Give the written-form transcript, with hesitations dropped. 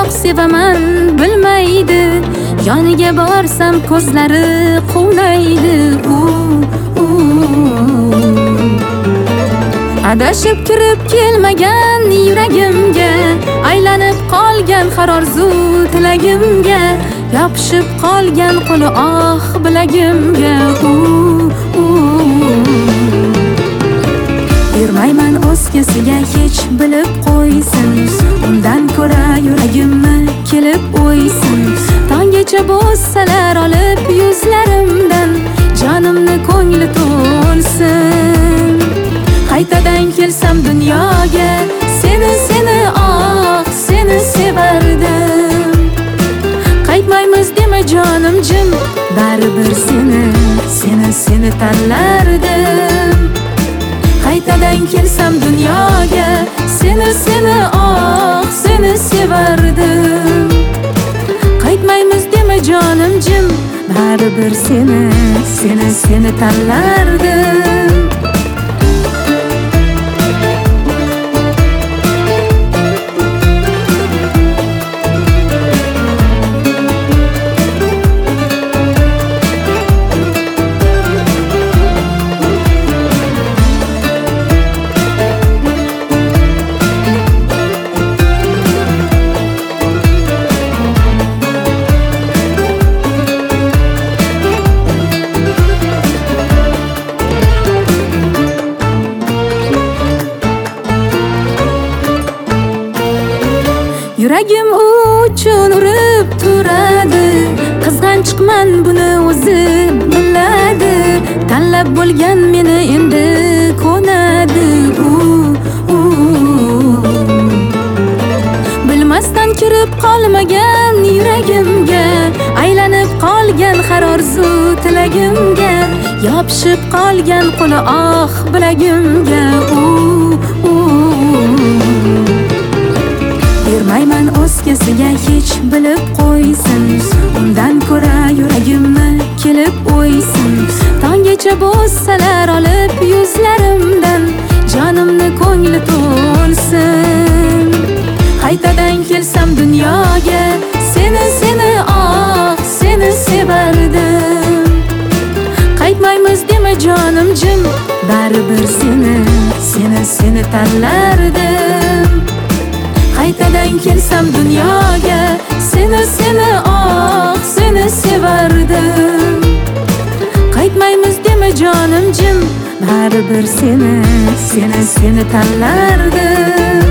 sevaman bilmaydi, yoniga borsam ko'zlari quvnaydi. Adashib kirib kelmagan yuragimga, aylanib qolgan har orzu tilagimga, yopishib qolgan qo'li bilagimga. Bermayman o'zgasiga hech bilib qo'ysin, undan ko'ra yuragimni kelib o'ysin. Tonggacha bo'zsalar olib yuzlarimdan, jonimni ko'ngli to'lsin. Qaytadan kelsam dunyoga, seni seni sevardim. Qaytmaymiz dema jonim jim, baribir seni tanlardim. Qaytadan kelsam dunyoga, seni sevardim. Qaytmaymiz dema jonim jim, baribir seni tanlardim. Yuragim uchun urib turadi, qizg'anchiqman buni o'zi biladi. Tanlab bo'lgan meni endi ko'nadi. Bilmasdan kirib qolmagan yuragimga, aylanib qolgan har orzu tilagimga, yopishib qolgan qo'li bilagimga. Bermayman o'zgasiga hech bilib qo'ysin, undan ko'ra yuragimni kelib o'ysin. Tonggacha bo'zsalar olib yuzlarimdan, jonimni ko'ngli to'lsin. Qaytadan kelsam dunyoga, seni sevardim. Qaytmaymiz dema jonim jim, baribir seni tanlardim. Qaytadan kelsam dunyoga, seni sevardim. Qaytmaymiz dema jonim jim, baribir seni tanlardim.